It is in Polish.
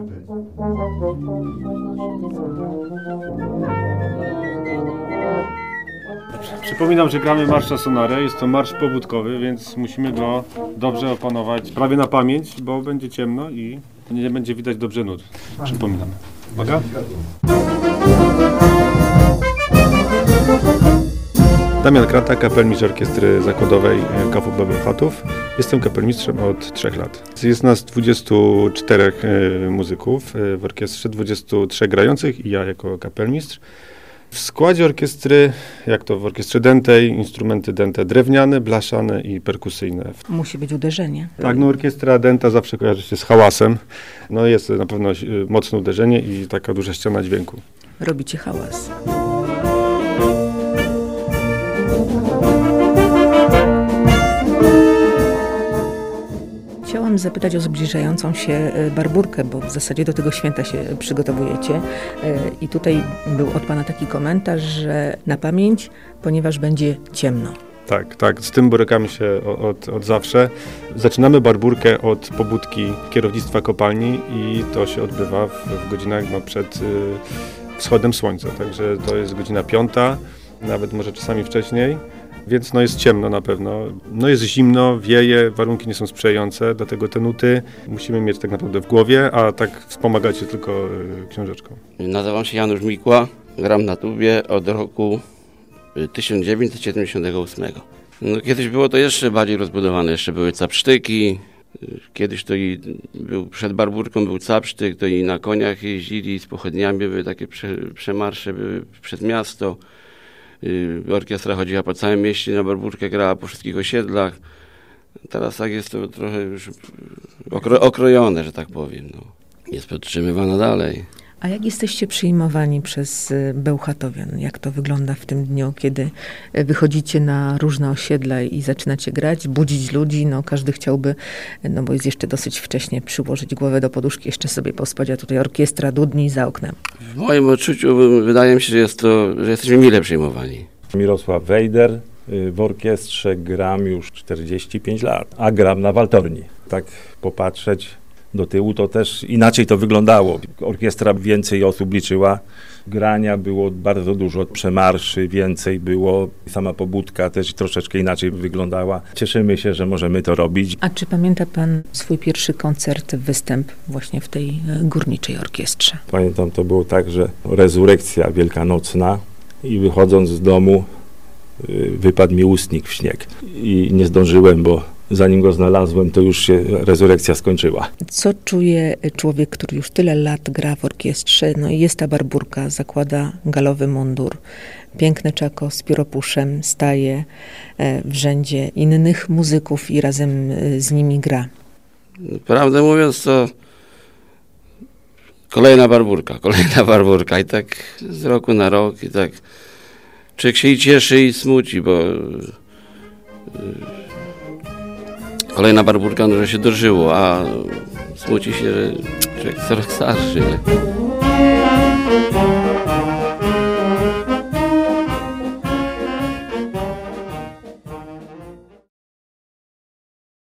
Przypominam, że gramy marsza Sonare, jest to marsz pobudkowy, więc musimy go dobrze opanować, prawie na pamięć, bo będzie ciemno i nie będzie widać dobrze nut. Przypominam. Uwaga. Damian Krata, kapelmistrz Orkiestry Zakładowej KWB Bełchatów. Jestem kapelmistrzem od 3 lat. Jest nas 24 muzyków w orkiestrze, 23 grających i ja jako kapelmistrz. W składzie orkiestry, jak to w orkiestrze dętej, instrumenty dęte drewniane, blaszane i perkusyjne. Musi być uderzenie. Tak, no orkiestra dęta zawsze kojarzy się z hałasem. No jest na pewno mocne uderzenie i taka duża ściana dźwięku. Robicie hałas. Chciałam zapytać o zbliżającą się Barburkę, bo w zasadzie do tego święta się przygotowujecie. I tutaj był od Pana taki komentarz, że na pamięć, ponieważ będzie ciemno. Tak, z tym borykamy się od zawsze. Zaczynamy Barburkę od pobudki kierownictwa kopalni i to się odbywa w godzinach przed wschodem słońca. Także to jest godzina 5, nawet może czasami wcześniej. Więc jest ciemno na pewno, jest zimno, wieje, warunki nie są sprzyjające, dlatego te nuty musimy mieć tak naprawdę w głowie, a tak wspomagać się tylko książeczką. Nazywam się Janusz Mikła, gram na tubie od roku 1978. Kiedyś było to jeszcze bardziej rozbudowane, jeszcze były capsztyki, kiedyś to i przed Barburką był capsztyk, to i na koniach jeździli, z pochodniami były takie przemarsze były przez miasto. Orkiestra chodziła po całym mieście, na Barburkę grała po wszystkich osiedlach. Teraz tak jest to trochę już okrojone, że tak powiem. Jest podtrzymywana dalej. A jak jesteście przyjmowani przez bełchatowian? Jak to wygląda w tym dniu, kiedy wychodzicie na różne osiedla i zaczynacie grać, budzić ludzi? Każdy chciałby, bo jest jeszcze dosyć wcześnie, przyłożyć głowę do poduszki, jeszcze sobie pospać, a tutaj orkiestra dudni za oknem. W moim odczuciu wydaje mi się, że jesteśmy mile przyjmowani. Mirosław Wejder, w orkiestrze gram już 45 lat, a gram na waltorni. Tak popatrzeć do tyłu, to też inaczej to wyglądało. Orkiestra więcej osób liczyła, grania było bardzo dużo, przemarszy więcej było, sama pobudka też troszeczkę inaczej wyglądała. Cieszymy się, że możemy to robić. A czy pamięta Pan swój pierwszy koncert, występ właśnie w tej górniczej orkiestrze? Pamiętam, to było tak, że rezurekcja wielkanocna i wychodząc z domu wypadł mi ustnik w śnieg i nie zdążyłem, bo zanim go znalazłem, to już się rezurekcja skończyła. Co czuje człowiek, który już tyle lat gra w orkiestrze? I jest ta Barburka, zakłada galowy mundur, piękne czako z pióropuszem, staje w rzędzie innych muzyków i razem z nimi gra. Prawdę mówiąc, to kolejna Barburka i tak z roku na rok i tak człowiek się i cieszy i smuci, bo kolejna Barburka, że się dożyło, a smuci się, że człowiek coraz starszy. Nie?